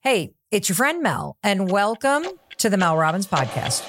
Hey, it's your friend Mel, and welcome to the Mel Robbins Podcast.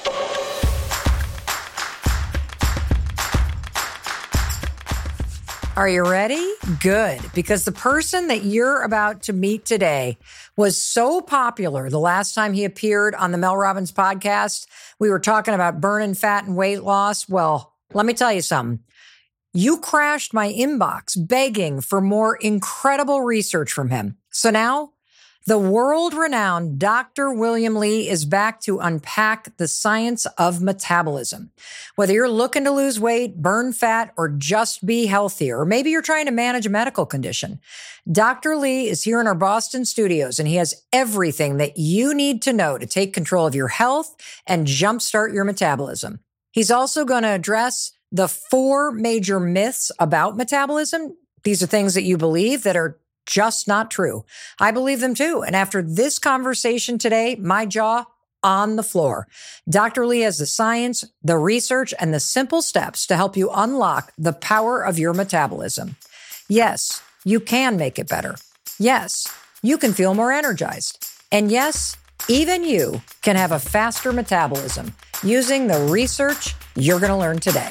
Are you ready? Good, because the person that you're about to meet today was so popular the last time he appeared on the Mel Robbins Podcast. We were talking about burning fat and weight loss. Well, let me tell you something. You crashed my inbox begging for more incredible research from him. So now, the world-renowned Dr. William Li is back to unpack the science of metabolism. Whether you're looking to lose weight, burn fat, or just be healthier, or maybe you're trying to manage a medical condition, Dr. Li is here in our Boston studios, and he has everything that you need to know to take control of your health and jumpstart your metabolism. He's also going to address the 4 major myths about metabolism. These are things that you believe that are just not true. I believe them too. And after this conversation today, my jaw on the floor. Dr. Li has the science, the research, and the simple steps to help you unlock the power of your metabolism. Yes, you can make it better. Yes, you can feel more energized. And yes, even you can have a faster metabolism using the research you're going to learn today.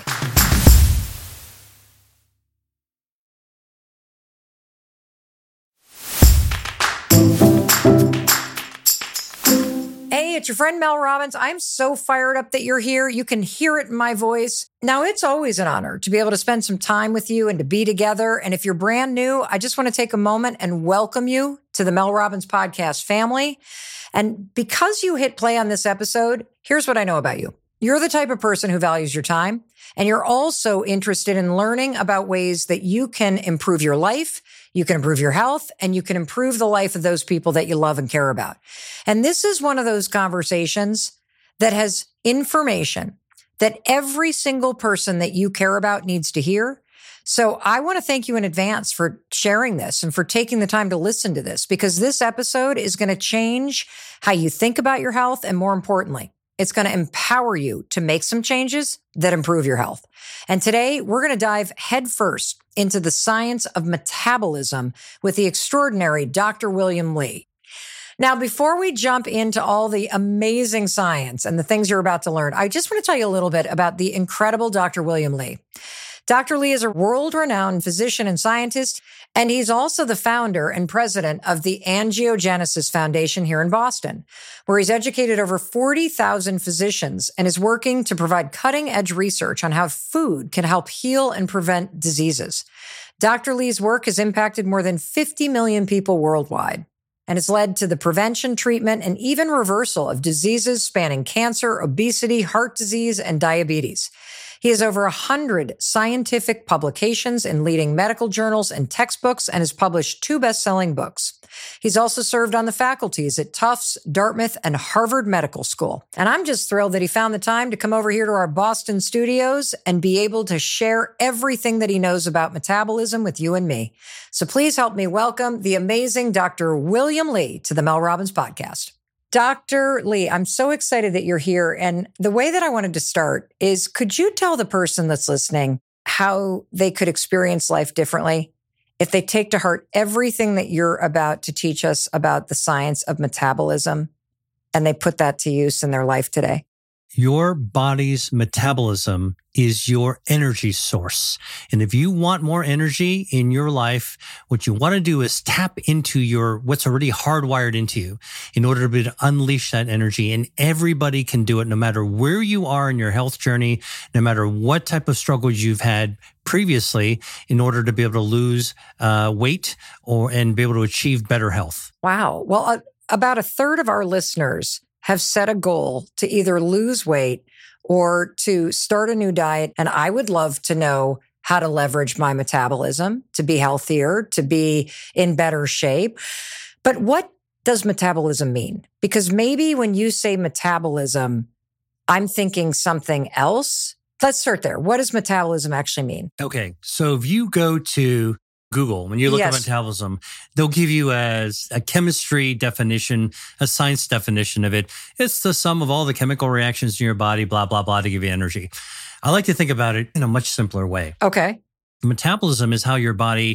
Hey, it's your friend Mel Robbins. I'm so fired up that you're here. You can hear it in my voice. Now, it's always an honor to be able to spend some time with you and to be together. And if you're brand new, I just want to take a moment and welcome you to the Mel Robbins Podcast family. And because you hit play on this episode, here's what I know about you. You're the type of person who values your time, and you're also interested in learning about ways that you can improve your life, you can improve your health, and you can improve the life of those people that you love and care about. And this is one of those conversations that has information that every single person that you care about needs to hear. So I want to thank you in advance for sharing this and for taking the time to listen to this, because this episode is going to change how you think about your health, and more importantly, it's going to empower you to make some changes that improve your health. And today, we're going to dive headfirst into the science of metabolism with the extraordinary Dr. William Li. Now, before we jump into all the amazing science and the things you're about to learn, I just want to tell you a little bit about the incredible Dr. William Li. Dr. Li is a world-renowned physician and scientist, and he's also the founder and president of the Angiogenesis Foundation here in Boston, where he's educated over 40,000 physicians and is working to provide cutting-edge research on how food can help heal and prevent diseases. Dr. Li's work has impacted more than 50 million people worldwide and has led to the prevention, treatment, and even reversal of diseases spanning cancer, obesity, heart disease, and diabetes. He has over 100 scientific publications in leading medical journals and textbooks and has published 2 best-selling books. He's also served on the faculties at Tufts, Dartmouth, and Harvard Medical School. And I'm just thrilled that he found the time to come over here to our Boston studios and be able to share everything that he knows about metabolism with you and me. So please help me welcome the amazing Dr. William Li to the Mel Robbins Podcast. Dr. Li, I'm so excited that you're here. And the way that I wanted to start is, could you tell the person that's listening how they could experience life differently if they take to heart everything that you're about to teach us about the science of metabolism and they put that to use in their life today? Your body's metabolism is your energy source. And if you want more energy in your life, what you want to do is tap into what's already hardwired into you in order to be able to unleash that energy. And everybody can do it, no matter where you are in your health journey, no matter what type of struggles you've had previously, in order to be able to lose weight and be able to achieve better health. Wow. Well, about a third of our listeners have set a goal to either lose weight or to start a new diet. And I would love to know how to leverage my metabolism to be healthier, to be in better shape. But what does metabolism mean? Because maybe when you say metabolism, I'm thinking something else. Let's start there. What does metabolism actually mean? Okay. So if you go to Google, when you look at metabolism, they'll give you as a chemistry definition, a science definition of it. It's the sum of all the chemical reactions in your body, blah, blah, blah, to give you energy. I like to think about it in a much simpler way. Okay. Metabolism is how your body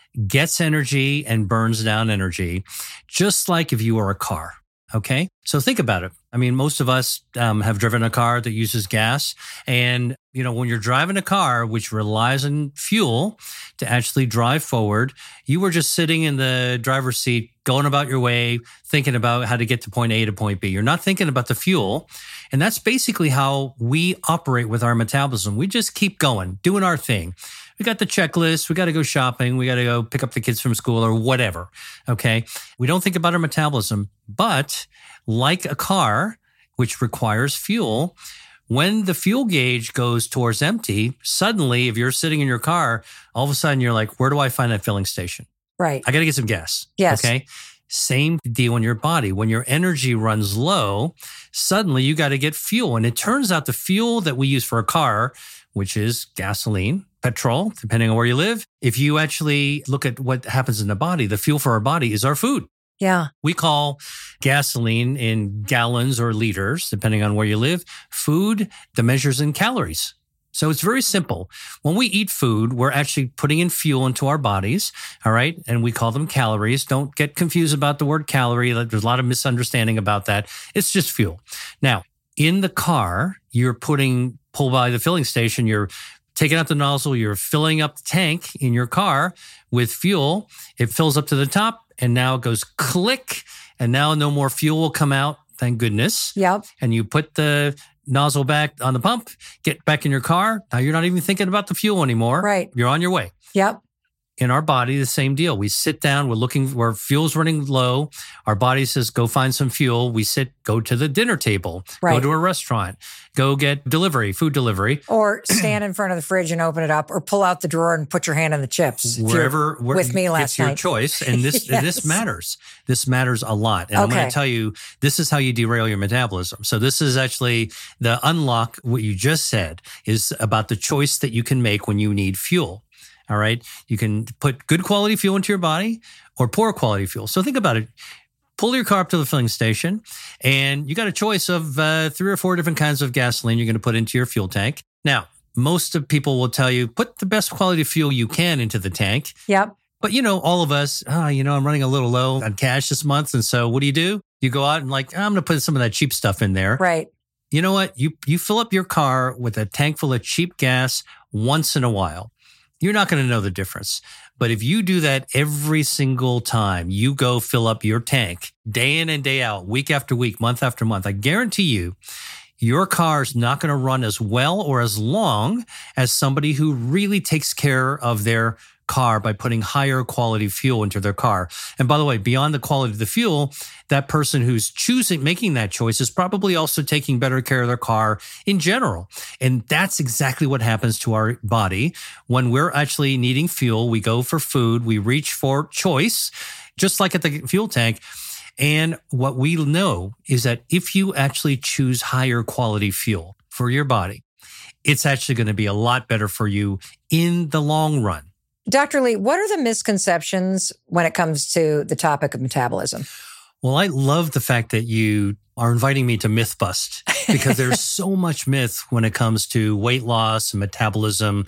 gets energy and burns down energy, just like if you were a car. Okay. So think about it. I mean, most of us have driven a car that uses gas. And, when you're driving a car, which relies on fuel to actually drive forward, you were just sitting in the driver's seat, going about your way, thinking about how to get to point A to point B. You're not thinking about the fuel. And that's basically how we operate with our metabolism. We just keep going, doing our thing. We got the checklist. We got to go shopping. We got to go pick up the kids from school or whatever. Okay. We don't think about our metabolism, but like a car, which requires fuel, when the fuel gauge goes towards empty, suddenly, if you're sitting in your car, all of a sudden you're like, where do I find that filling station? Right. I got to get some gas. Yes. Okay. Same deal in your body. When your energy runs low, suddenly you got to get fuel. And it turns out the fuel that we use for a car, which is gasoline, petrol, depending on where you live. If you actually look at what happens in the body, the fuel for our body is our food. Yeah. We call gasoline in gallons or liters, depending on where you live. Food, the measures in calories. So it's very simple. When we eat food, we're actually putting in fuel into our bodies, all right? And we call them calories. Don't get confused about the word calorie. There's a lot of misunderstanding about that. It's just fuel. Now, in the car, you're pull by the filling station, you're taking out the nozzle, you're filling up the tank in your car with fuel. It fills up to the top, and now it goes click, and now no more fuel will come out, thank goodness. Yep. And you put the nozzle back on the pump, get back in your car. Now you're not even thinking about the fuel anymore. Right. You're on your way. Yep. In our body, the same deal. We sit down, we're looking where fuel's running low. Our body says, go find some fuel. We go to the dinner table, right. Go to a restaurant, go get food delivery. Or stand in front of the fridge and open it up, or pull out the drawer and put your hand in the chips. Wherever with me last night. It's your choice. And this, Yes. this matters. This matters a lot. And I'm going to tell you, this is how you derail your metabolism. So this is actually the unlock. What you just said is about the choice that you can make when you need fuel. All right. You can put good quality fuel into your body or poor quality fuel. So think about it. Pull your car up to the filling station, and you got a choice of 3 or 4 different kinds of gasoline you're going to put into your fuel tank. Now, most of people will tell you, put the best quality fuel you can into the tank. Yep. But, all of us, I'm running a little low on cash this month. And so what do? You go out and I'm going to put some of that cheap stuff in there. Right. You know what? You fill up your car with a tank full of cheap gas once in a while. You're not going to know the difference. But if you do that every single time you go fill up your tank, day in and day out, week after week, month after month, I guarantee you, your car's not going to run as well or as long as somebody who really takes care of their car by putting higher quality fuel into their car. And by the way, beyond the quality of the fuel, that person who's making that choice is probably also taking better care of their car in general. And that's exactly what happens to our body. When we're actually needing fuel, we go for food, we reach for choice, just like at the fuel tank. And what we know is that if you actually choose higher quality fuel for your body, it's actually going to be a lot better for you in the long run. Dr. Lee, what are the misconceptions when it comes to the topic of metabolism? Well, I love the fact that you are inviting me to myth bust, because there's so much myth when it comes to weight loss and metabolism.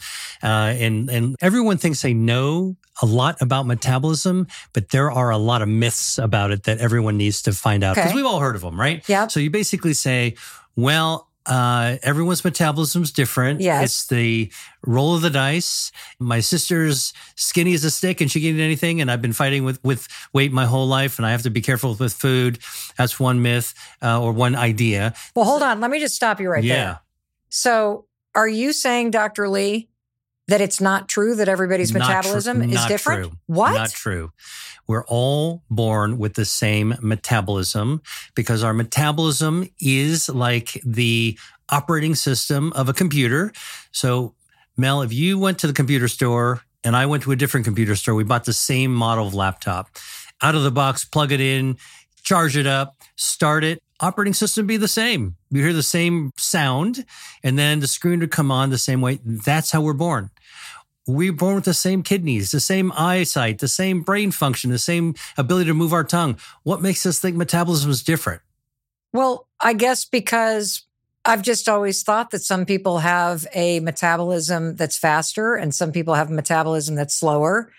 And everyone thinks they know a lot about metabolism, but there are a lot of myths about it that everyone needs to find out, because we've all heard of them, right? Yeah. So you basically say, well, everyone's metabolism is different. Yes. It's the roll of the dice. My sister's skinny as a stick and she can eat anything. And I've been fighting with weight my whole life, and I have to be careful with food. That's one myth or one idea. Well, hold on. Let me just stop you right Yeah. there. So are you saying, Dr. Lee, that it's not true that everybody's metabolism is different? True. What? Not true. We're all born with the same metabolism, because our metabolism is like the operating system of a computer. So, Mel, if you went to the computer store and I went to a different computer store, we bought the same model of laptop. Out of the box, plug it in, charge it up, start it. Operating system be the same. You hear the same sound, and then the screen would come on the same way. That's how we're born. We're born with the same kidneys, the same eyesight, the same brain function, the same ability to move our tongue. What makes us think metabolism is different? Well, I guess because I've just always thought that some people have a metabolism that's faster and some people have a metabolism that's slower.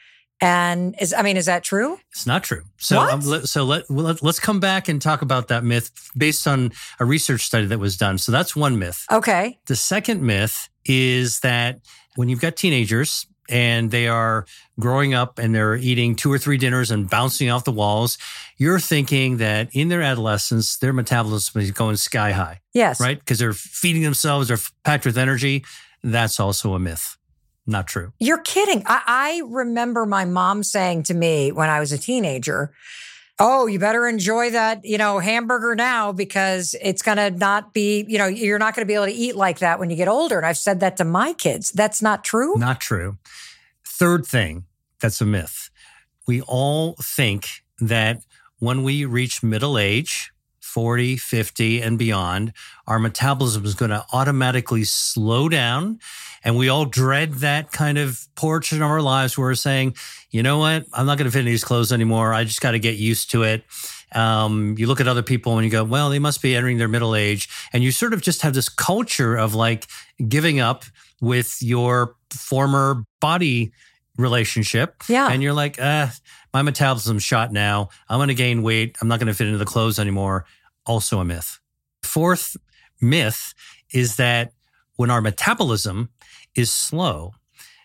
And is that true? It's not true. So, let's come back and talk about that myth based on a research study that was done. So that's one myth. Okay. The second myth is that when you've got teenagers and they are growing up and they're eating 2 or 3 dinners and bouncing off the walls, you're thinking that in their adolescence, their metabolism is going sky high. Yes. Right? Because they're feeding themselves, they're packed with energy. That's also a myth. Not true. You're kidding. I remember my mom saying to me when I was a teenager, oh, you better enjoy that, hamburger now because it's going to not be, you're not going to be able to eat like that when you get older. And I've said that to my kids. That's not true. Not true. Third thing, that's a myth. We all think that when we reach middle age, 40, 50 and beyond, our metabolism is going to automatically slow down. And we all dread that kind of portion of our lives where we're saying, you know what? I'm not going to fit in these clothes anymore. I just got to get used to it. You look at other people and you go, well, they must be entering their middle age. And you sort of just have this culture of like giving up with your former body relationship. Yeah. And you're like, my metabolism's shot now. I'm going to gain weight. I'm not going to fit into the clothes anymore. Also a myth. Fourth myth is that when our metabolism is slow,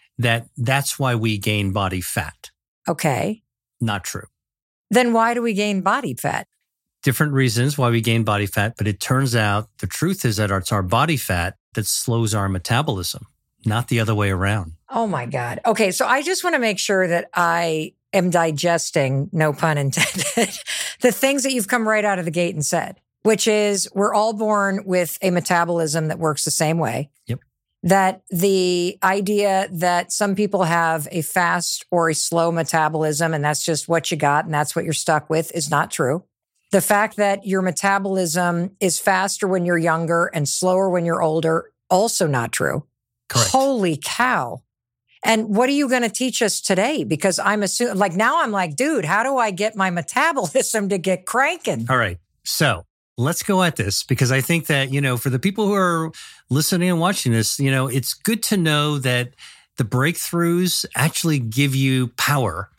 that's why we gain body fat. Okay. Not true. Then why do we gain body fat? Different reasons why we gain body fat, but it turns out the truth is that it's our body fat that slows our metabolism, not the other way around. Oh my God. Okay. So I just want to make sure that I am digesting, no pun intended, the things that you've come right out of the gate and said, which is we're all born with a metabolism that works the same way. Yep. That the idea that some people have a fast or a slow metabolism and that's just what you got and that's what you're stuck with is not true. The fact that your metabolism is faster when you're younger and slower when you're older, also not true. Correct. Holy cow. And what are you going to teach us today? Because I'm assuming, now I'm like, dude, how do I get my metabolism to get cranking? All right. So let's go at this because I think that, for the people who are listening and watching this, it's good to know that the breakthroughs actually give you power.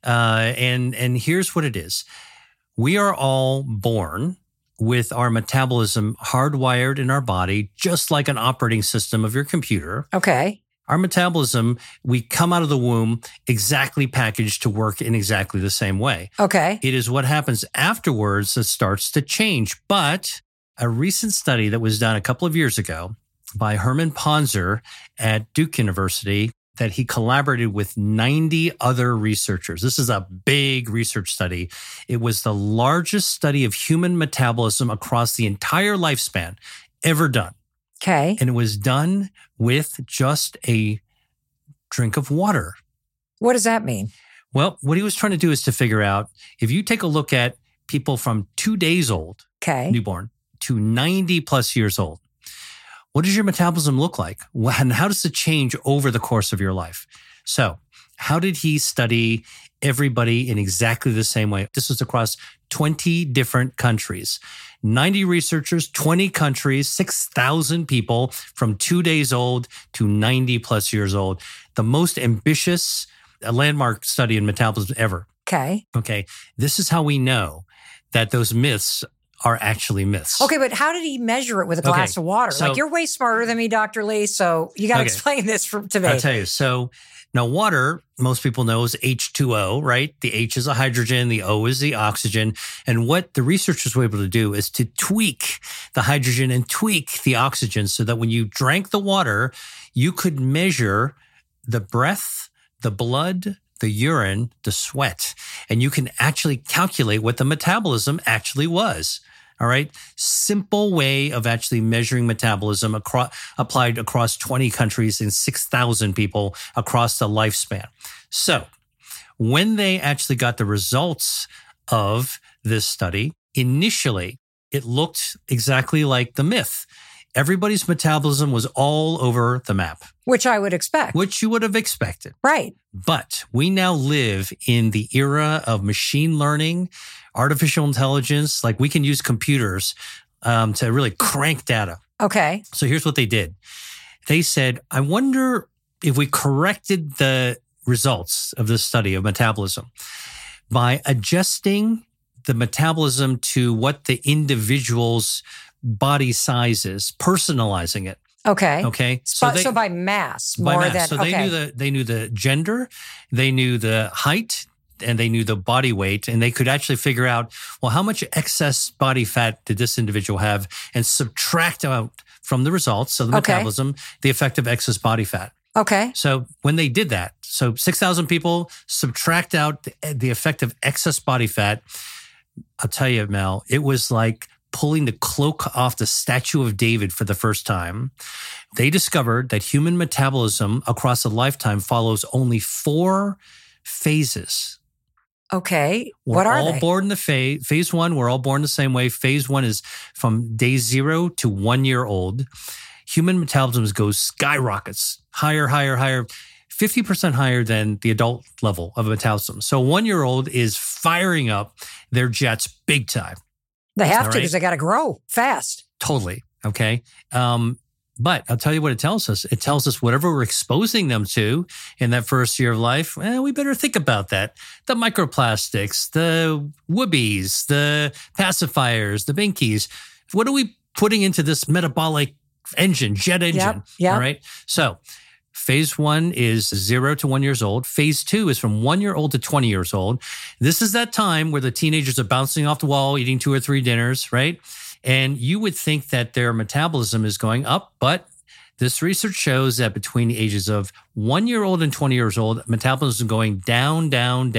And here's what it is. We are all born with our metabolism hardwired in our body, just like an operating system of your computer. Okay. Our metabolism, we come out of the womb exactly packaged to work in exactly the same way. Okay. It is what happens afterwards that starts to change. But a recent study that was done a couple of years ago by Herman Ponzer at Duke University that he collaborated with 90 other researchers. This is a big research study. It was the largest study of human metabolism across the entire lifespan ever done. Okay. And it was done with just a drink of water. What does that mean? Well, what he was trying to do is to figure out, if you take a look at people from 2 days old, newborn, to 90 plus years old, what does your metabolism look like? And how does it change over the course of your life? So how did he study everybody in exactly the same way? This was across 20 different countries. 90 researchers, 20 countries, 6,000 people from 2 days old to 90 plus years old. The most ambitious landmark study in metabolism ever. Okay. This is how we know that those myths are actually myths. Okay, but how did he measure it with a glass of water? So, you're way smarter than me, Dr. Lee, so you got to explain this to me. I'll tell you. So now water, most people know, is H2O, right? The H is a hydrogen, the O is the oxygen. And what the researchers were able to do is to tweak the hydrogen and tweak the oxygen so that when you drank the water, you could measure the breath, the blood, the urine, the sweat, and you can actually calculate what the metabolism actually was. All right. Simple way of actually measuring metabolism applied across 20 countries and 6,000 people across the lifespan. So when they actually got the results of this study, initially it looked exactly like the myth. Everybody's metabolism was all over the map. Which I would expect. Which you would have expected. Right. But we now live in the era of machine learning, artificial intelligence. We can use computers to really crank data. Okay. So here's what they did. They said, I wonder if we corrected the results of this study of metabolism. By adjusting the metabolism to what the individual's body size is, personalizing it. Okay. Okay. So by mass, more than So they knew the gender, they knew the height, and they knew the body weight, and they could actually figure out, well, how much excess body fat did this individual have, and subtract out from the results of the metabolism the effect of excess body fat. Okay. So when they did that, so 6,000 people subtract out the effect of excess body fat. I'll tell you, Mel, it was like pulling the cloak off the statue of David for the first time. They discovered that human metabolism across a lifetime follows only 4 phases. Okay. What are they? We're all born in the phase 1. We're all born the same way. Phase 1 is from day 0 to 1 year old. Human metabolism goes skyrockets, higher, 50% higher than the adult level of metabolism. So 1 year old is firing up their jets big time. They have to because they got to grow fast. Totally. Okay. But I'll tell you what it tells us. It tells us whatever we're exposing them to in that first year of life, we better think about that. The microplastics, the whoobies, the pacifiers, the binkies. What are we putting into this metabolic jet engine? Yep. All right. So phase 1 is 0 to 1 years old. Phase 2 is from 1 year old to 20 years old. This is that time where the teenagers are bouncing off the wall, eating 2 or 3 dinners, right? And you would think that their metabolism is going up, but this research shows that between the ages of 1 year old and 20 years old, metabolism is going down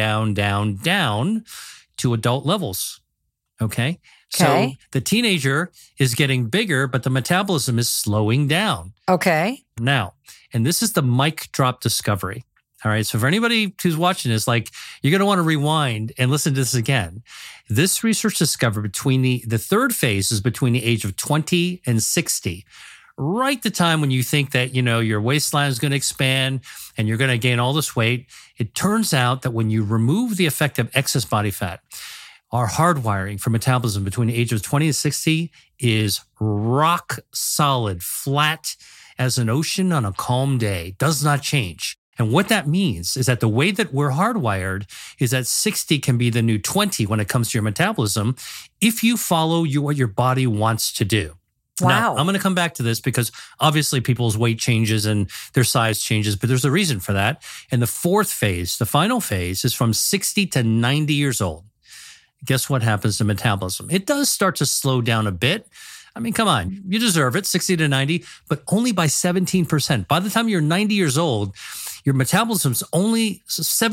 to adult levels. Okay. So the teenager is getting bigger, but the metabolism is slowing down. Okay. Now, and this is the mic drop discovery. All right. So for anybody who's watching this, like, you're going to want to rewind and listen to this again. This research discovered between the third phase is between the age of 20 and 60. Right the time when you think that, your waistline is going to expand and you're going to gain all this weight. It turns out that when you remove the effect of excess body fat, our hardwiring for metabolism between the age of 20 and 60 is rock solid, flat as an ocean on a calm day, does not change. And what that means is that the way that we're hardwired is that 60 can be the new 20 when it comes to your metabolism if you follow what your body wants to do. Wow. Now, I'm going to come back to this because obviously people's weight changes and their size changes, but there's a reason for that. And the fourth phase, the final phase, is from 60 to 90 years old. Guess what happens to metabolism? It does start to slow down a bit. I mean, come on, you deserve it, 60 to 90, but only by 17%. By the time you're 90 years old, your metabolism's only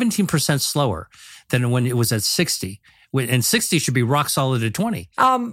17% slower than when it was at 60. And 60 should be rock solid at 20.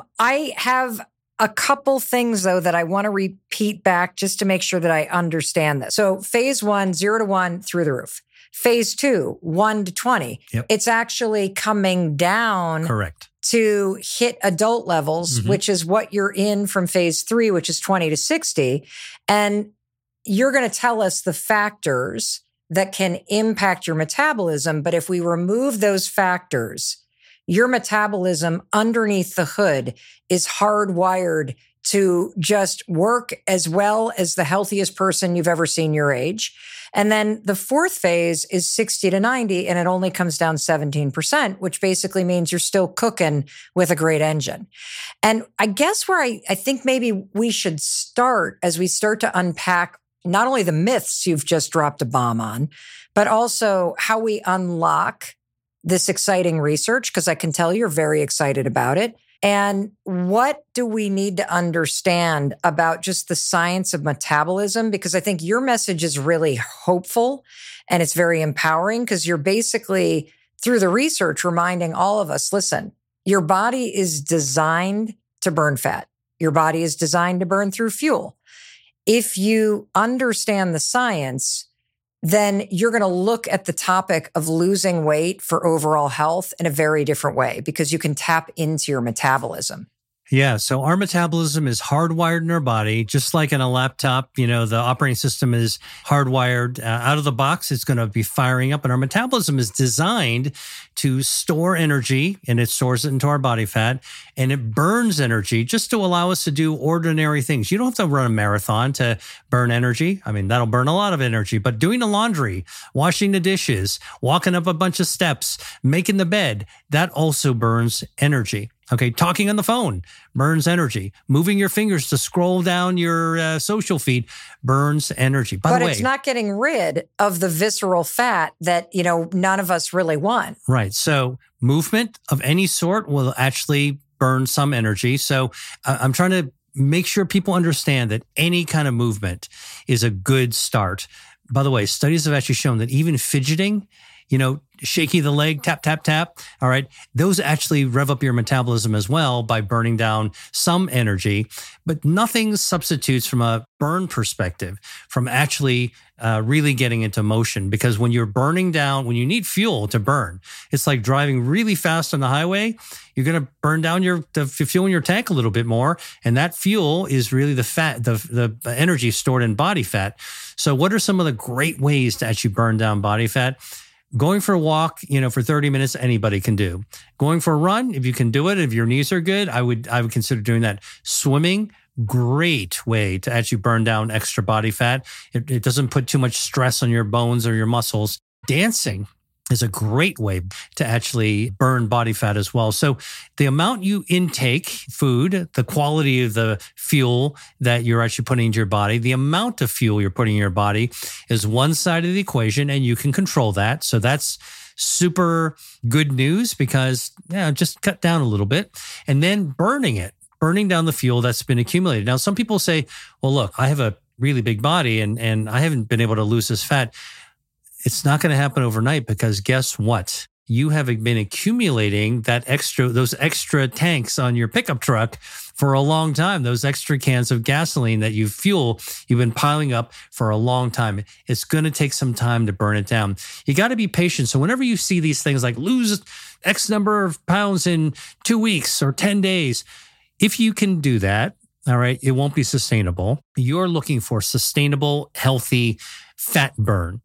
I have a couple things, though, that I want to repeat back just to make sure that I understand this. So phase 1, 0 to 1, through the roof. Phase 2, 1 to 20. Yep. It's actually coming down. Correct. To hit adult levels, which is what you're in from phase 3, which is 20 to 60. And you're going to tell us the factors that can impact your metabolism. But if we remove those factors, your metabolism underneath the hood is hardwired to just work as well as the healthiest person you've ever seen your age. And then the fourth phase is 60 to 90, and it only comes down 17%, which basically means you're still cooking with a great engine. And I guess where I think maybe we should start as we start to unpack not only the myths you've just dropped a bomb on, but also how we unlock this exciting research, because I can tell you're very excited about it. And what do we need to understand about just the science of metabolism? Because I think your message is really hopeful and it's very empowering because you're basically, through the research, reminding all of us, listen, your body is designed to burn fat. Your body is designed to burn through fuel. If you understand the science, then you're going to look at the topic of losing weight for overall health in a very different way because you can tap into your metabolism. Yeah. So our metabolism is hardwired in our body, just like in a laptop. The operating system is hardwired out of the box. It's going to be firing up, and our metabolism is designed to store energy, and it stores it into our body fat, and it burns energy just to allow us to do ordinary things. You don't have to run a marathon to burn energy. I mean, that'll burn a lot of energy, but doing the laundry, washing the dishes, walking up a bunch of steps, making the bed, that also burns energy. Okay, talking on the phone burns energy. Moving your fingers to scroll down your social feed burns energy. By the way, but it's not getting rid of the visceral fat that, none of us really want. Right. So movement of any sort will actually burn some energy. So I'm trying to make sure people understand that any kind of movement is a good start. By the way, studies have actually shown that even fidgeting, shaky the leg, tap, tap, tap. All right. Those actually rev up your metabolism as well by burning down some energy, but nothing substitutes from a burn perspective from actually really getting into motion. Because when you're burning down, when you need fuel to burn, it's like driving really fast on the highway. You're going to burn down the fuel in your tank a little bit more. And that fuel is really the fat, the energy stored in body fat. So what are some of the great ways to actually burn down body fat? Going for a walk, for 30 minutes, anybody can do. Going for a run, if you can do it, if your knees are good, I would consider doing that. Swimming, great way to actually burn down extra body fat. It doesn't put too much stress on your bones or your muscles. Dancing is a great way to actually burn body fat as well. So the amount you intake food, the quality of the fuel that you're actually putting into your body, the amount of fuel you're putting in your body is one side of the equation, and you can control that. So that's super good news because just cut down a little bit and then burning down the fuel that's been accumulated. Now, some people say, well, look, I have a really big body and I haven't been able to lose this fat. It's not going to happen overnight because guess what? You have been accumulating those extra tanks on your pickup truck for a long time. Those extra cans of gasoline that you've been piling up for a long time. It's going to take some time to burn it down. You got to be patient. So whenever you see these things like lose X number of pounds in 2 weeks or 10 days, if you can do that, all right, it won't be sustainable. You're looking for sustainable, healthy fat burn.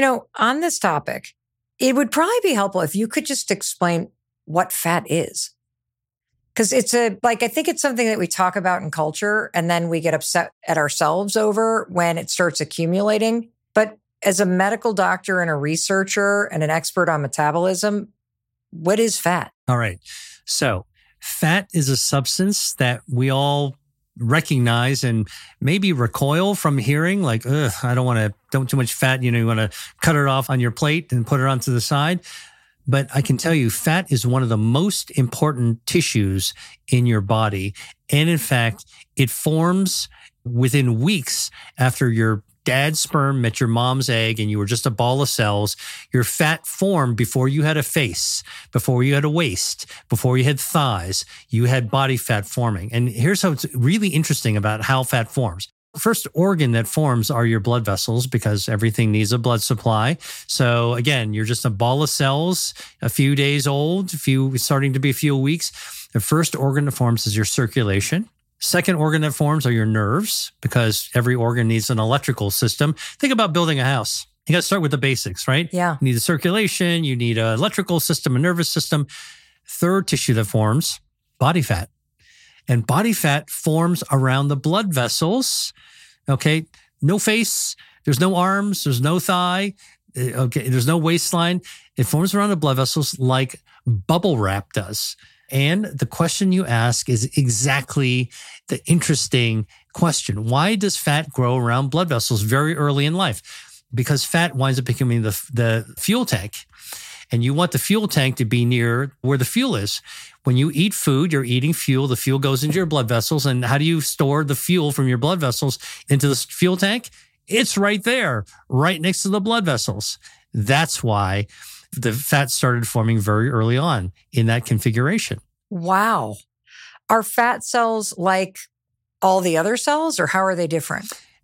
On this topic, it would probably be helpful if you could just explain what fat is. Because I think it's something that we talk about in culture and then we get upset at ourselves over when it starts accumulating. But as a medical doctor and a researcher and an expert on metabolism, what is fat? All right. So fat is a substance that we all recognize and maybe recoil from hearing, like, I don't too much fat. You want to cut it off on your plate and put it onto the side. But I can tell you, fat is one of the most important tissues in your body. And in fact, it forms within weeks after your dad's sperm met your mom's egg and you were just a ball of cells. Your fat formed before you had a face, before you had a waist, before you had thighs. You had body fat forming. And here's how it's really interesting about how fat forms. First organ that forms are your blood vessels because everything needs a blood supply. So again, you're just a ball of cells, a few days old, starting to be a few weeks. The first organ that forms is your circulation. Second organ that forms are your nerves because every organ needs an electrical system. Think about building a house. You got to start with the basics, right? Yeah. You need the circulation. You need an electrical system, a nervous system. Third tissue that forms, body fat. And body fat forms around the blood vessels. Okay. No face. There's no arms. There's no thigh. Okay. There's no waistline. It forms around the blood vessels like bubble wrap does. And the question you ask is exactly the interesting question. Why does fat grow around blood vessels very early in life? Because fat winds up becoming the fuel tank. And you want the fuel tank to be near where the fuel is. When you eat food, you're eating fuel. The fuel goes into your blood vessels. And how do you store the fuel from your blood vessels into the fuel tank? It's right there, right next to the blood vessels. That's why the fat started forming very early on in that configuration. Wow. Are fat cells like all the other cells, or how are they different?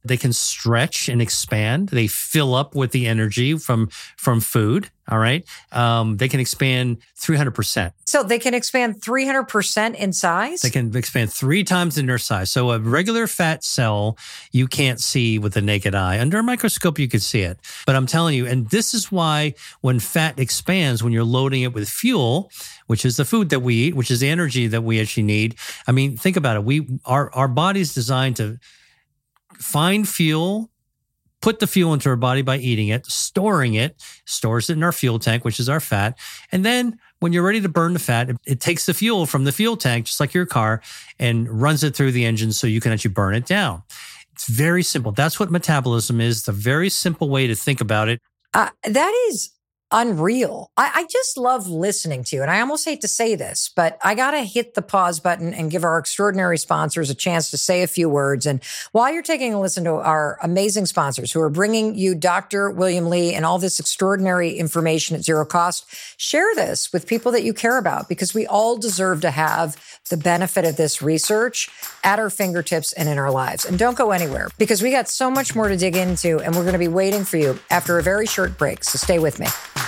They can stretch and expand. They fill up with the energy from food. All right. They can expand 300%. So they can expand 300% in size? They can expand 3 times in their size. So a regular fat cell, you can't see with the naked eye. Under a microscope, you could see it. But I'm telling you, and this is why when fat expands, when you're loading it with fuel, which is the food that we eat, which is the energy that we actually need. I mean, think about it. Our body's designed to find fuel, put the fuel into our body by eating it, storing it, stores it in our fuel tank, which is our fat. And then when you're ready to burn the fat, it takes the fuel from the fuel tank, just like your car, and runs it through the engine so you can actually burn it down. It's very simple. That's what metabolism is. It's a very simple way to think about it. That is unreal. I just love listening to you. And I almost hate to say this, but I got to hit the pause button and give our extraordinary sponsors a chance to say a few words. And while you're taking a listen to our amazing sponsors who are bringing you Dr. William Li and all this extraordinary information at zero cost, share this with people that you care about, because we all deserve to have the benefit of this research at our fingertips and in our lives. And don't go anywhere, because we got so much more to dig into, and we're going to be waiting for you after a very short break. So stay with me.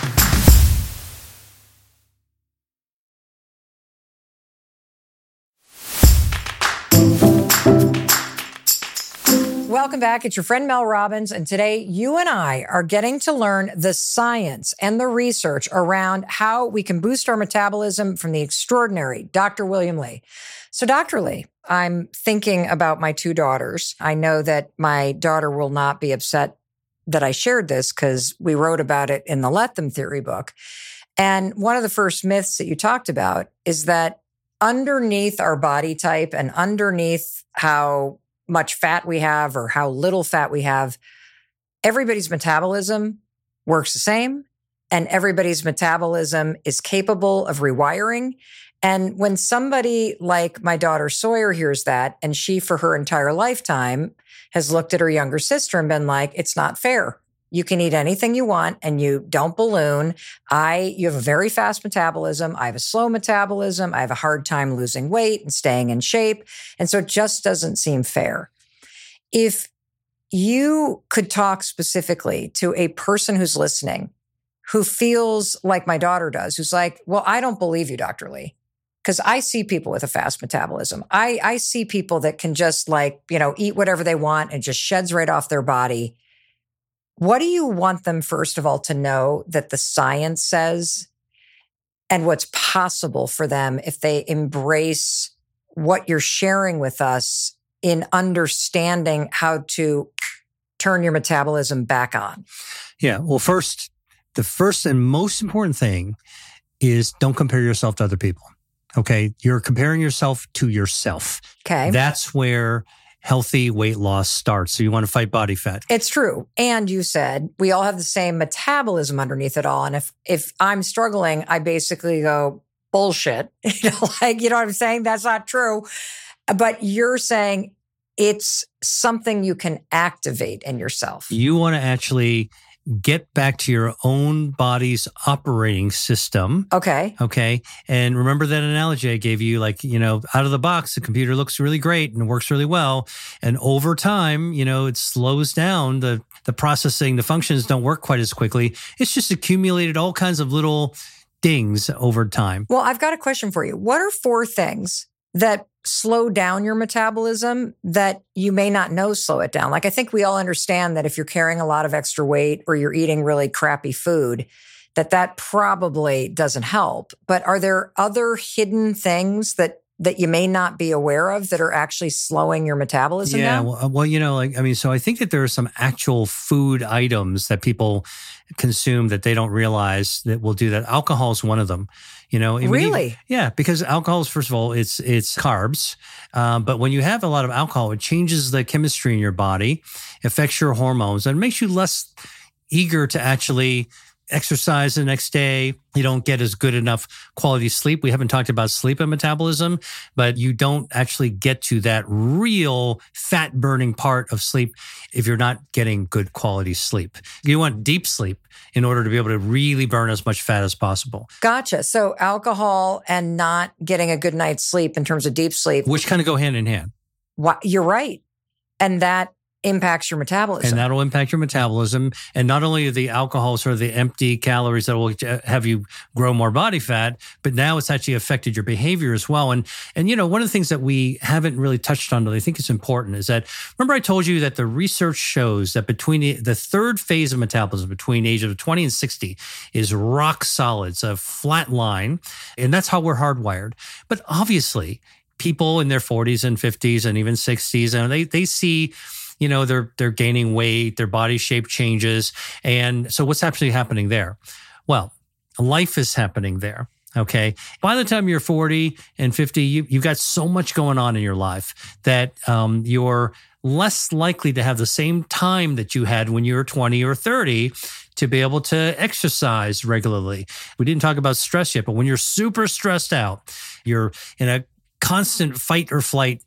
Welcome back. It's your friend Mel Robbins. And today you and I are getting to learn the science and the research around how we can boost our metabolism from the extraordinary Dr. William Li. So Dr. Li, I'm thinking about my 2 daughters. I know that my daughter will not be upset that I shared this because we wrote about it in the Let Them Theory book. And one of the first myths that you talked about is that underneath our body type and underneath how much fat we have or how little fat we have, everybody's metabolism works the same, and everybody's metabolism is capable of rewiring. And when somebody like my daughter Sawyer hears that, and she for her entire lifetime has looked at her younger sister and been like, it's not fair. You can eat anything you want and you don't balloon. You have a very fast metabolism. I have a slow metabolism. I have a hard time losing weight and staying in shape. And so it just doesn't seem fair. If you could talk specifically to a person who's listening, who feels like my daughter does, who's like, well, I don't believe you, Dr. Li, because I see people with a fast metabolism. I see people that can just eat whatever they want and just sheds right off their body. What do you want them, first of all, to know that the science says, and what's possible for them if they embrace what you're sharing with us in understanding how to turn your metabolism back on? Yeah. Well, the first and most important thing is don't compare yourself to other people. Okay. You're comparing yourself to yourself. Okay. That's where healthy weight loss starts. So you want to fight body fat. It's true. And you said we all have the same metabolism underneath it all. And if I'm struggling, I basically go, bullshit. You know what I'm saying? That's not true. But you're saying it's something you can activate in yourself. You want to actually get back to your own body's operating system. Okay. Okay. And remember that analogy I gave you, out of the box, the computer looks really great and works really well. And over time, it slows down. The processing, the functions don't work quite as quickly. It's just accumulated all kinds of little dings over time. Well, I've got a question for you. What are 4 things that slow down your metabolism that you may not know slow it down? I think we all understand that if you're carrying a lot of extra weight or you're eating really crappy food, that probably doesn't help. But are there other hidden things that you may not be aware of that are actually slowing your metabolism down? So I think that there are some actual food items that people consume that they don't realize that will do that. Alcohol is one of them. Really? Yeah, because alcohol is, first of all, it's carbs. But when you have a lot of alcohol, it changes the chemistry in your body, affects your hormones, and makes you less eager to actually exercise the next day. You don't get as good enough quality sleep. We haven't talked about sleep and metabolism, but you don't actually get to that real fat burning part of sleep if you're not getting good quality sleep. You want deep sleep in order to be able to really burn as much fat as possible. Gotcha. So alcohol and not getting a good night's sleep in terms of deep sleep, which kind of go hand in hand. You're right. And that impacts your metabolism. And that'll impact your metabolism. And not only the alcohol, sort of the empty calories that will have you grow more body fat, but now it's actually affected your behavior as well. And one of the things that we haven't really touched on, but I think it's important, is that, remember I told you that the research shows that between the third phase of metabolism, between ages of 20 and 60, is rock solid. It's a flat line. And that's how we're hardwired. But obviously, people in their 40s and 50s and even 60s, and they see, they're gaining weight, their body shape changes. And so what's actually happening there? Well, life is happening there. Okay. By the time you're 40 and 50, you've got so much going on in your life that you're less likely to have the same time that you had when you were 20 or 30 to be able to exercise regularly. We didn't talk about stress yet, but when you're super stressed out, you're in a constant fight or flight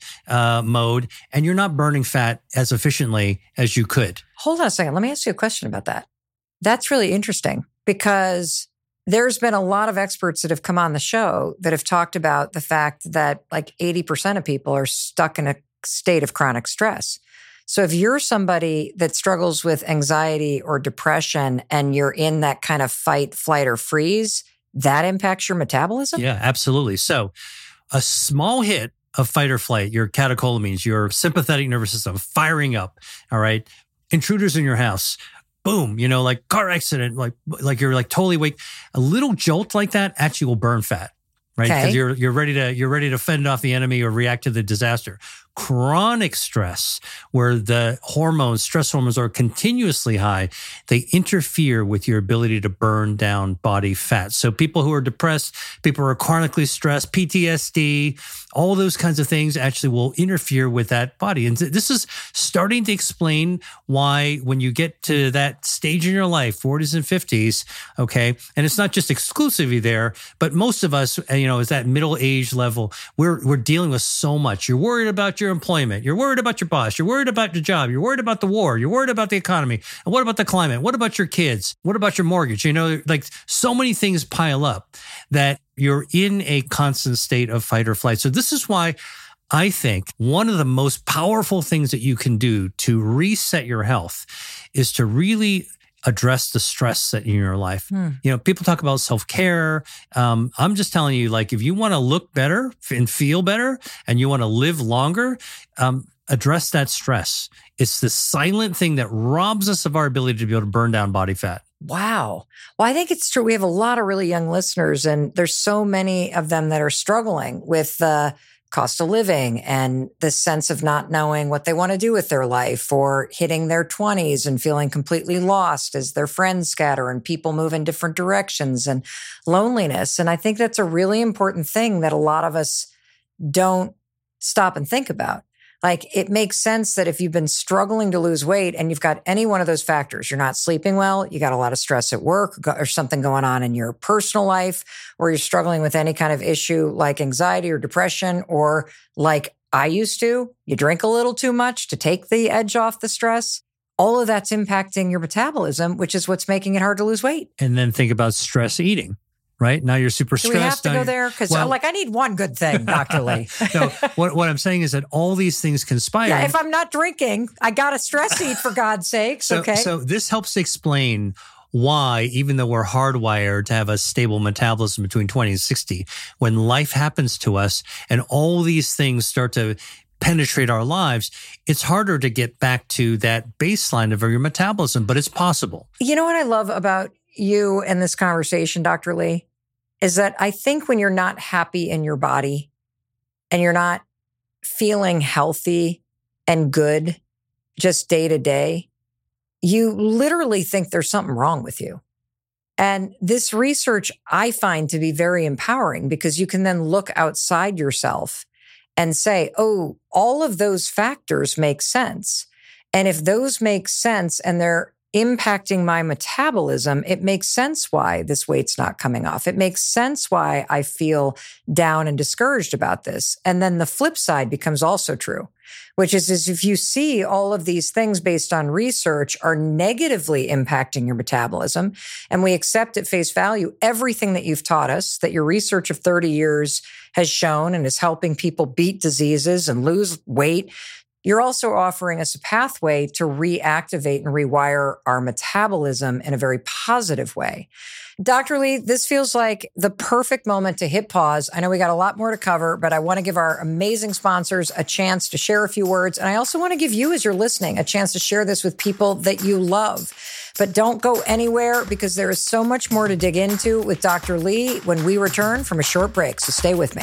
mode, and you're not burning fat as efficiently as you could. Hold on a second. Let me ask you a question about that. That's really interesting because there's been a lot of experts that have come on the show that have talked about the fact that like 80% of people are stuck in a state of chronic stress. So if you're somebody that struggles with anxiety or depression and you're in that kind of fight, flight, or freeze, that impacts your metabolism? Yeah, absolutely. So a small hit of fight or flight, your catecholamines, your sympathetic nervous system firing up, all right? Intruders in your house, boom, like car accident, like you're like totally awake. A little jolt like that actually will burn fat, right? Because you're ready to fend off the enemy or react to the disaster. Chronic stress, where the stress hormones are continuously high, they interfere with your ability to burn down body fat. So people who are depressed, people who are chronically stressed, PTSD, all those kinds of things actually will interfere with that body. And this is starting to explain why when you get to that stage in your life, 40s and 50s, okay, and it's not just exclusively there, but most of us, is that middle age level, we're dealing with so much. You're worried about your employment. You're worried about your boss. You're worried about your job. You're worried about the war. You're worried about the economy. And what about the climate? What about your kids? What about your mortgage? Like so many things pile up that you're in a constant state of fight or flight. So this is why I think one of the most powerful things that you can do to reset your health is to really address the stress that in your life. People talk about self-care. I'm just telling you, like, if you want to look better and feel better and you want to live longer, address that stress. It's the silent thing that robs us of our ability to be able to burn down body fat. Wow. Well, I think it's true. We have a lot of really young listeners, and there's so many of them that are struggling with the cost of living and the sense of not knowing what they want to do with their life, or hitting their 20s and feeling completely lost as their friends scatter and people move in different directions, and loneliness. And I think that's a really important thing that a lot of us don't stop and think about. Like, it makes sense that if you've been struggling to lose weight and you've got any one of those factors, you're not sleeping well, you got a lot of stress at work or something going on in your personal life, or you're struggling with any kind of issue like anxiety or depression, or like I used to, you drink a little too much to take the edge off the stress. All of that's impacting your metabolism, which is what's making it hard to lose weight. And then think about stress eating. Right? Now you're super stressed. Do we have to go there? Because I need one good thing, Dr. Lee. No, what I'm saying is that all these things conspire. Yeah, if I'm not drinking, I got to stress eat, for God's sakes. Okay. So this helps explain why, even though we're hardwired to have a stable metabolism between 20 and 60, when life happens to us and all these things start to penetrate our lives, it's harder to get back to that baseline of your metabolism, but it's possible. You know what I love about you and this conversation, Dr. Lee, is that I think when you're not happy in your body and you're not feeling healthy and good just day to day, you literally think there's something wrong with you. And this research I find to be very empowering, because you can then look outside yourself and say, oh, all of those factors make sense. And if those make sense and they're impacting my metabolism, it makes sense why this weight's not coming off. It makes sense why I feel down and discouraged about this. And then the flip side becomes also true, which is if you see all of these things based on research are negatively impacting your metabolism, and we accept at face value everything that you've taught us, that your research of 30 years has shown and is helping people beat diseases and lose weight, You're also offering us a pathway to reactivate and rewire our metabolism in a very positive way. Dr. Lee, this feels like the perfect moment to hit pause. I know we got a lot more to cover, but I want to give our amazing sponsors a chance to share a few words. And I also want to give you, as you're listening, a chance to share this with people that you love. But don't go anywhere, because there is so much more to dig into with Dr. Lee when we return from a short break. So stay with me.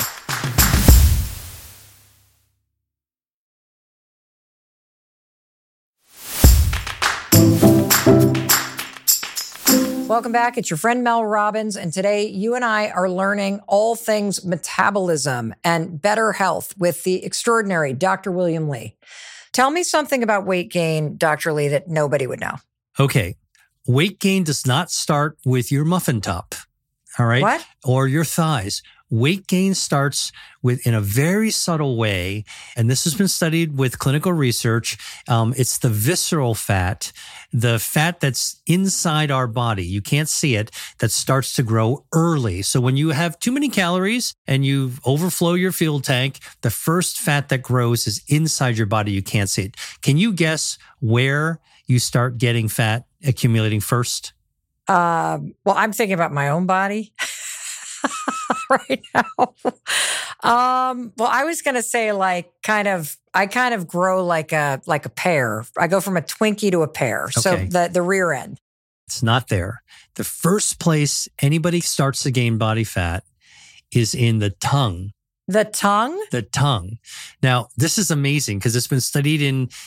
Welcome back. It's your friend Mel Robbins. And today you and I are learning all things metabolism and better health with the extraordinary Dr. William Li. Tell me something about weight gain, Dr. Li, that nobody would know. Okay. Weight gain does not start with your muffin top. All right. What? Or your thighs. Weight gain starts in a very subtle way, and this has been studied with clinical research. It's the visceral fat, the fat that's inside our body. You can't see it, that starts to grow early. So when you have too many calories and you overflow your fuel tank, the first fat that grows is inside your body. You can't see it. Can you guess where you start getting fat accumulating first? Well, I'm thinking about my own body. Right now. Well, I was going to say I kind of grow like a pear. I go from a Twinkie to a pear. Okay. So the rear end. It's not there. The first place anybody starts to gain body fat is in the tongue. The tongue? The tongue. Now, this is amazing because it's been studied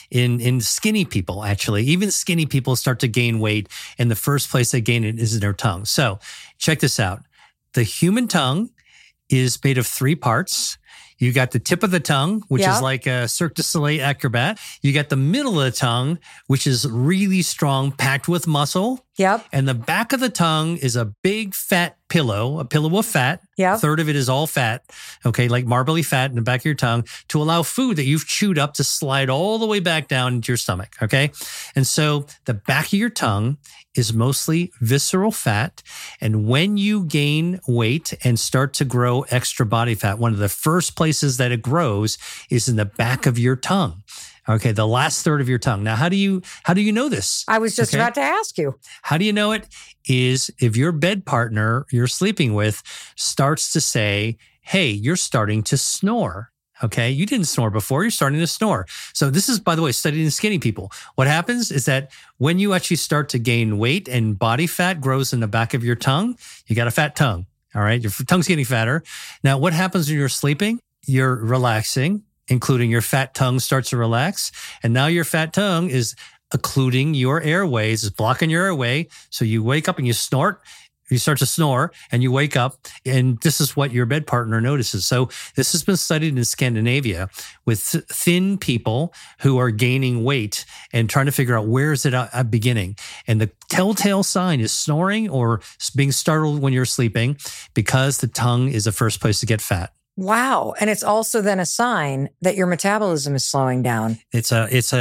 in skinny people, actually. Even skinny people start to gain weight, and the first place they gain it is in their tongue. So check this out. The human tongue is made of 3 parts. You got the tip of the tongue, which is like a Cirque du Soleil acrobat. You got the middle of the tongue, which is really strong, packed with muscle. Yep. And the back of the tongue is a big fat pillow, a pillow of fat. Yep. A third of it is all fat, okay, like marbly fat in the back of your tongue to allow food that you've chewed up to slide all the way back down into your stomach, okay? And so the back of your tongue is mostly visceral fat. And when you gain weight and start to grow extra body fat, one of the first places that it grows is in the back of your tongue. Okay, the last third of your tongue. Now, how do you know this? I was just about to ask you. How do you know it? Is if your bed partner you're sleeping with starts to say, hey, you're starting to snore. Okay, you didn't snore before, you're starting to snore. So this is, by the way, studied in skinny people. What happens is that when you actually start to gain weight and body fat grows in the back of your tongue, you got a fat tongue. All right, your tongue's getting fatter. Now, what happens when you're sleeping? You're relaxing, including your fat tongue starts to relax. And now your fat tongue is occluding your airways, is blocking your airway. So you wake up and you snort. You start to snore and you wake up, and this is what your bed partner notices. So this has been studied in Scandinavia with thin people who are gaining weight and trying to figure out where is it at beginning. And the telltale sign is snoring or being startled when you're sleeping, because the tongue is the first place to get fat. Wow. And it's also then a sign that your metabolism is slowing down. It's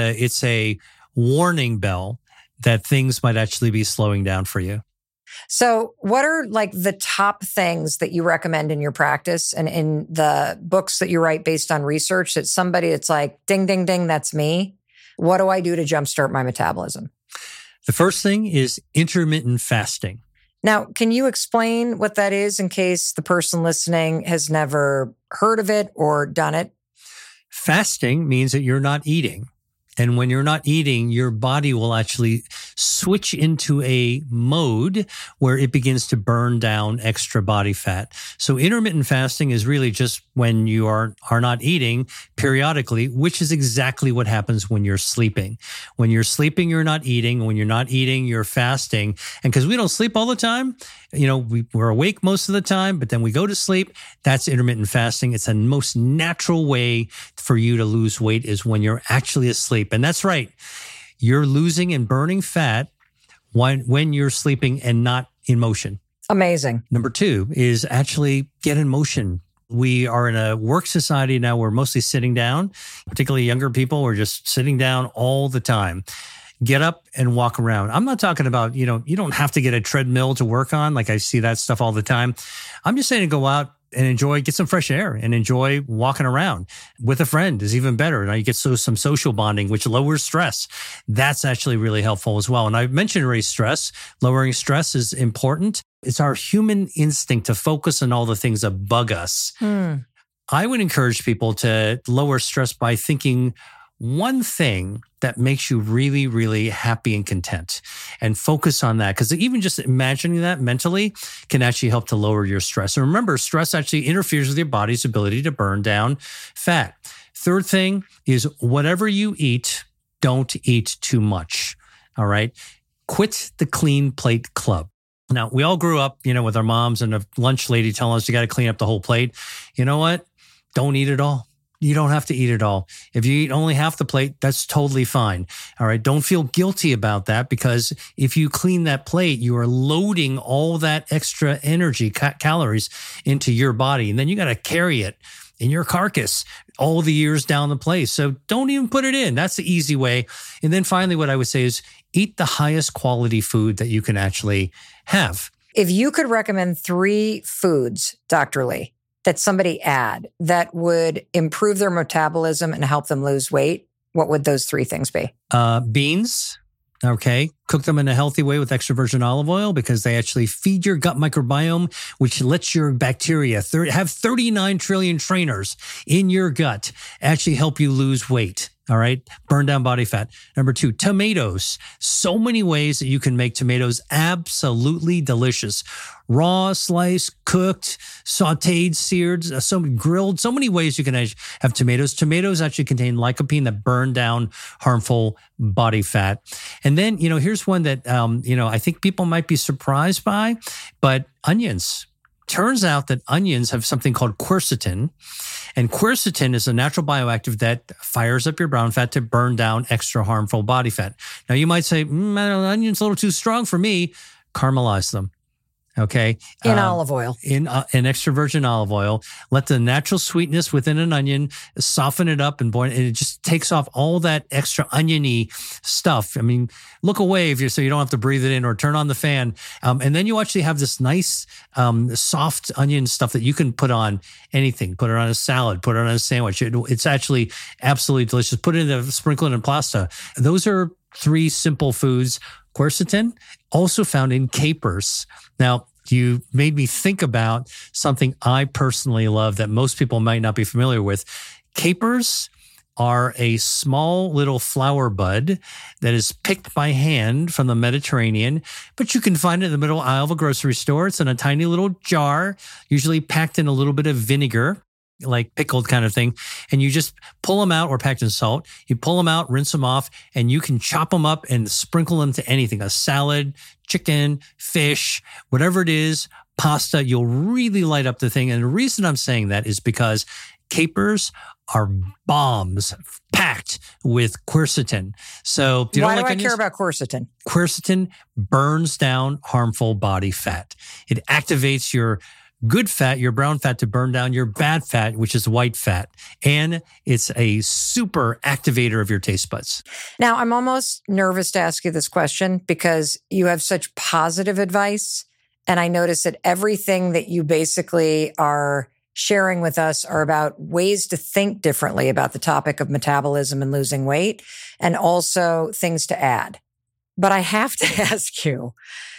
a warning bell that things might actually be slowing down for you. So what are the top things that you recommend in your practice and in the books that you write based on research that somebody that's like, ding, ding, ding, that's me? What do I do to jumpstart my metabolism? The first thing is intermittent fasting. Now, can you explain what that is in case the person listening has never heard of it or done it? Fasting means that you're not eating. And when you're not eating, your body will actually switch into a mode where it begins to burn down extra body fat. So intermittent fasting is really just when you are not eating periodically, which is exactly what happens when you're sleeping. When you're sleeping, you're not eating. When you're not eating, you're fasting. And because we don't sleep all the time, we're awake most of the time, but then we go to sleep. That's intermittent fasting. It's the most natural way for you to lose weight is when you're actually asleep. And that's right. You're losing and burning fat when you're sleeping and not in motion. Amazing. Number 2 is actually get in motion. We are in a work society now. We're mostly sitting down, particularly younger people. We're just sitting down all the time. Get up and walk around. I'm not talking about, you don't have to get a treadmill to work on. Like I see that stuff all the time. I'm just saying to go out and get some fresh air and enjoy walking around with a friend is even better. Now you get some social bonding, which lowers stress. That's actually really helpful as well. And I mentioned already stress. Lowering stress is important. It's our human instinct to focus on all the things that bug us. I would encourage people to lower stress by thinking one thing that makes you really, really happy and content, and focus on that. Because even just imagining that mentally can actually help to lower your stress. And remember, stress actually interferes with your body's ability to burn down fat. Third thing is whatever you eat, don't eat too much. All right. Quit the clean plate club. Now, we all grew up, with our moms and a lunch lady telling us you got to clean up the whole plate. You know what? Don't eat it all. You don't have to eat it all. If you eat only half the plate, that's totally fine. All right. Don't feel guilty about that, because if you clean that plate, you are loading all that extra energy, calories into your body. And then you got to carry it in your carcass all the years down the place. So don't even put it in. That's the easy way. And then finally, what I would say is eat the highest quality food that you can actually have. If you could recommend 3 foods, Dr. Lee, that somebody add that would improve their metabolism and help them lose weight, what would those 3 things be? Beans. Okay. Cook them in a healthy way with extra virgin olive oil, because they actually feed your gut microbiome, which lets your bacteria have 39 trillion trainers in your gut actually help you lose weight. All right. Burn down body fat. Number 2, tomatoes. So many ways that you can make tomatoes absolutely delicious. Raw, sliced, cooked, sauteed, seared, grilled. So many ways you can have tomatoes. Tomatoes actually contain lycopene that burn down harmful body fat. And then, here's one that, I think people might be surprised by, but onions. Turns out that onions have something called quercetin, and quercetin is a natural bioactive that fires up your brown fat to burn down extra harmful body fat. Now, you might say, onion's a little too strong for me. Caramelize them. Okay. In olive oil. In extra virgin olive oil. Let the natural sweetness within an onion soften it up and boil, and it just takes off all that extra oniony stuff. I mean, look away so you don't have to breathe it in, or turn on the fan. And then you actually have this nice, soft onion stuff that you can put on anything. Put it on a salad, put it on a sandwich. It's actually absolutely delicious. Put it sprinkle it in pasta. Those are 3 simple foods. Quercetin, also found in capers. Now, you made me think about something I personally love that most people might not be familiar with. Capers are a small little flower bud that is picked by hand from the Mediterranean, but you can find it in the middle aisle of a grocery store. It's in a tiny little jar, usually packed in a little bit of vinegar, like pickled kind of thing. And you just pull them out, or packed in salt. You pull them out, rinse them off, and you can chop them up and sprinkle them to anything, a salad, chicken, fish, whatever it is, pasta. You'll really light up the thing. And the reason I'm saying that is because capers are bombs packed with quercetin. So why do I care about quercetin? Quercetin burns down harmful body fat. It activates your good fat, your brown fat, to burn down your bad fat, which is white fat. And it's a super activator of your taste buds. Now, I'm almost nervous to ask you this question because you have such positive advice. And I notice that everything that you basically are sharing with us are about ways to think differently about the topic of metabolism and losing weight, and also things to add. But I have to ask you,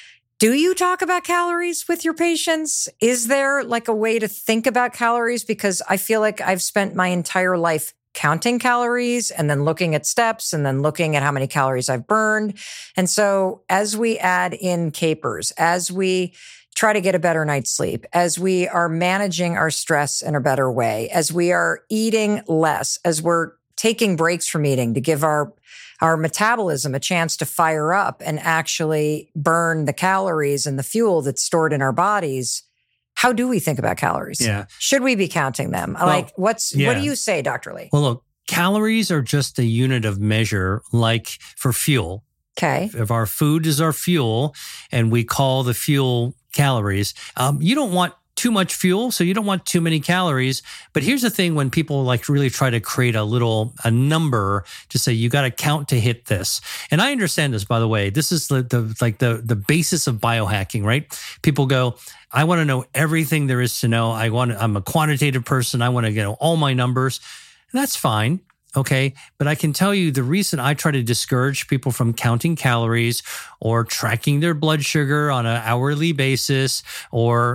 do you talk about calories with your patients? Is there like a way to think about calories? Because I feel like I've spent my entire life counting calories and then looking at steps and then looking at how many calories I've burned. And so as we add in capers, as we try to get a better night's sleep, as we are managing our stress in a better way, as we are eating less, as we're taking breaks from eating to give our metabolism a chance to fire up and actually burn the calories and the fuel that's stored in our bodies, how do we think about calories? Yeah. Should we be counting them? Well, what do you say, Dr. Lee? Well, look, calories are just a unit of measure, like for fuel. Okay. If our food is our fuel and we call the fuel calories, you don't want too much fuel, so you don't want too many calories. But here's the thing: when people like really try to create a number to say you got to count to hit this, and I understand this, by the way. This is the basis of biohacking, right? People go, I want to know everything there is to know. I'm a quantitative person. I want to know all my numbers. And that's fine. Okay. But I can tell you the reason I try to discourage people from counting calories or tracking their blood sugar on an hourly basis or,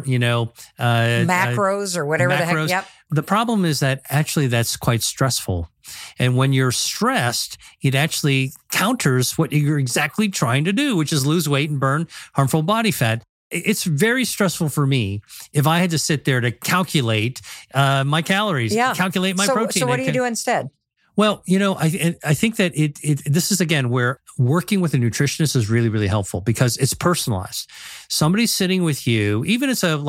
macros or whatever the heck. Yep. The problem is that actually that's quite stressful. And when you're stressed, it actually counters what you're exactly trying to do, which is lose weight and burn harmful body fat. It's very stressful for me if I had to sit there to calculate my calories, calculate my protein. So what do you do instead? Well, I think that this is, again, where working with a nutritionist is really, really helpful because it's personalized. Somebody sitting with you, even if it's a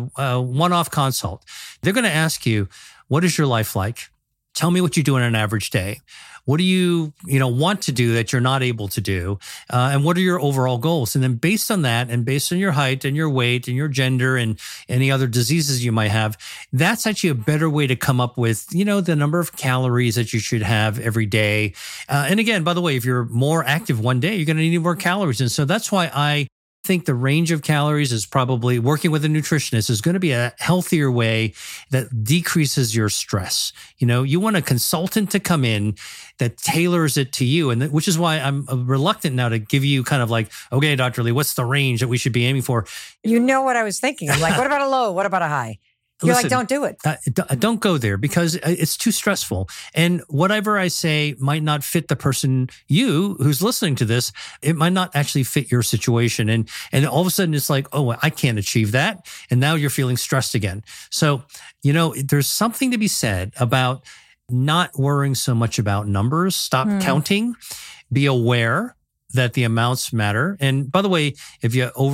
one-off consult, they're going to ask you, what is your life like? Tell me what you do on an average day. What do you want to do that you're not able to do? And what are your overall goals? And then based on that and based on your height and your weight and your gender and any other diseases you might have, that's actually a better way to come up with, the number of calories that you should have every day. And again, by the way, if you're more active one day, you're going to need more calories. And so that's why I think the range of calories is probably working with a nutritionist is going to be a healthier way that decreases your stress. You want a consultant to come in that tailors it to you. And which is why I'm reluctant now to give you kind of like, okay, Dr. Lee, what's the range that we should be aiming for? You know what I was thinking. I'm like, what about a low? What about a high? You're like, don't do it. Don't go there because it's too stressful. And whatever I say might not fit the person, who's listening to this, it might not actually fit your situation. And all of a sudden it's like, oh, I can't achieve that. And now you're feeling stressed again. So, there's something to be said about not worrying so much about numbers. Stop counting. Be aware that the amounts matter. And by the way, if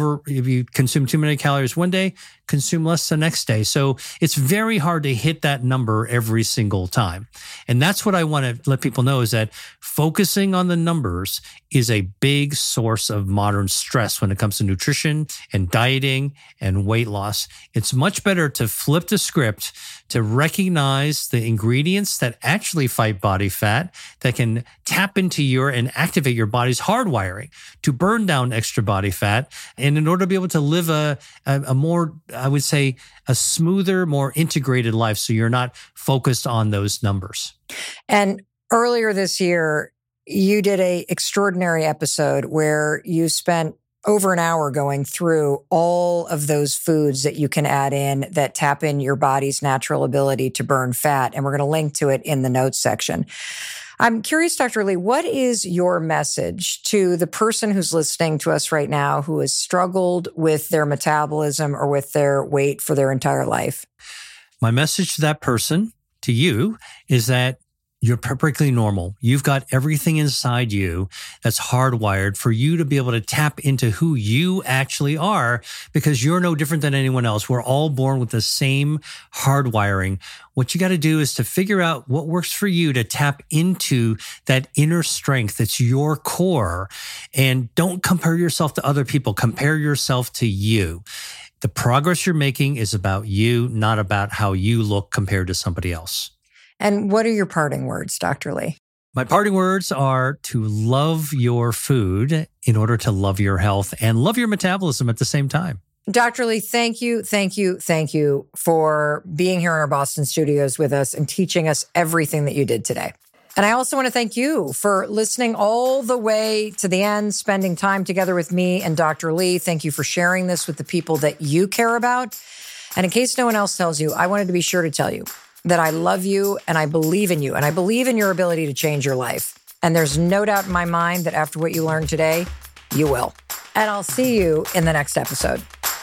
you consume too many calories one day, consume less the next day. So it's very hard to hit that number every single time. And that's what I want to let people know is that focusing on the numbers is a big source of modern stress when it comes to nutrition and dieting and weight loss. It's much better to flip the script, to recognize the ingredients that actually fight body fat, that can tap into and activate your body's hardwiring to burn down extra body fat. And in order to be able to live a more, I would say, a smoother, more integrated life. So you're not focused on those numbers. And earlier this year, you did an extraordinary episode where you spent over an hour going through all of those foods that you can add in that tap in your body's natural ability to burn fat. And we're going to link to it in the notes section. I'm curious, Dr. Lee, what is your message to the person who's listening to us right now who has struggled with their metabolism or with their weight for their entire life? My message to that person, to you, is that you're perfectly normal. You've got everything inside you that's hardwired for you to be able to tap into who you actually are because you're no different than anyone else. We're all born with the same hardwiring. What you got to do is to figure out what works for you to tap into that inner strength that's your core. And don't compare yourself to other people. Compare yourself to you. The progress you're making is about you, not about how you look compared to somebody else. And what are your parting words, Dr. Lee? My parting words are to love your food in order to love your health and love your metabolism at the same time. Dr. Lee, thank you for being here in our Boston studios with us and teaching us everything that you did today. And I also want to thank you for listening all the way to the end, spending time together with me and Dr. Lee. Thank you for sharing this with the people that you care about. And in case no one else tells you, I wanted to be sure to tell you that I love you and I believe in you and I believe in your ability to change your life. And there's no doubt in my mind that after what you learned today, you will. And I'll see you in the next episode.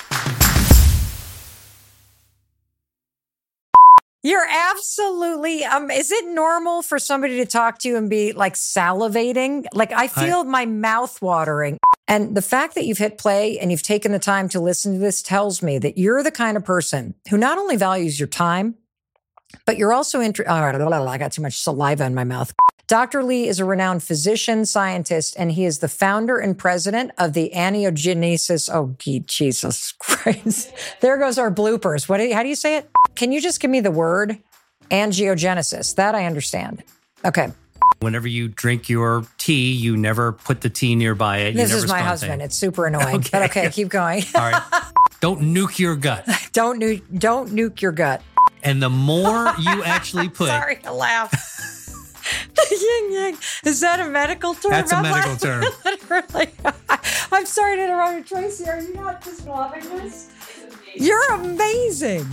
You're absolutely, is it normal for somebody to talk to you and be like salivating? Like I feel my mouth watering. And the fact that you've hit play and you've taken the time to listen to this tells me that you're the kind of person who not only values your time, but you're also I got too much saliva in my mouth. Dr. Lee is a renowned physician, scientist, and he is the founder and president of the Angiogenesis. Oh, Jesus Christ. There goes our bloopers. How do you say it? Can you just give me the word? Angiogenesis. That I understand. Okay. Whenever you drink your tea, you never put the tea nearby it. This is my husband. It's super annoying. Okay. But okay, keep going. All right. Don't nuke your gut. Don't nuke your gut. And the more you actually put... Sorry to laugh. Yin yang. Is that a medical term? That's a medical term. Literally. I'm sorry to interrupt you, Tracy. Are you not just loving this? You're amazing.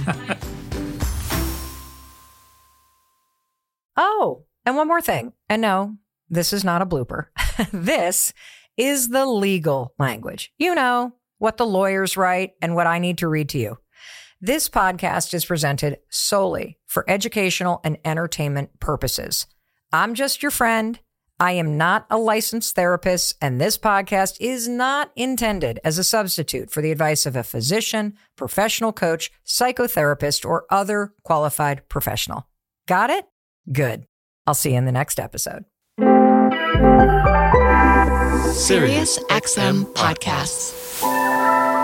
Oh, and one more thing. And no, this is not a blooper. This is the legal language. You know, what the lawyers write and what I need to read to you. This podcast is presented solely for educational and entertainment purposes. I'm just your friend. I am not a licensed therapist, and this podcast is not intended as a substitute for the advice of a physician, professional coach, psychotherapist, or other qualified professional. Got it? Good. I'll see you in the next episode. SiriusXM Podcasts.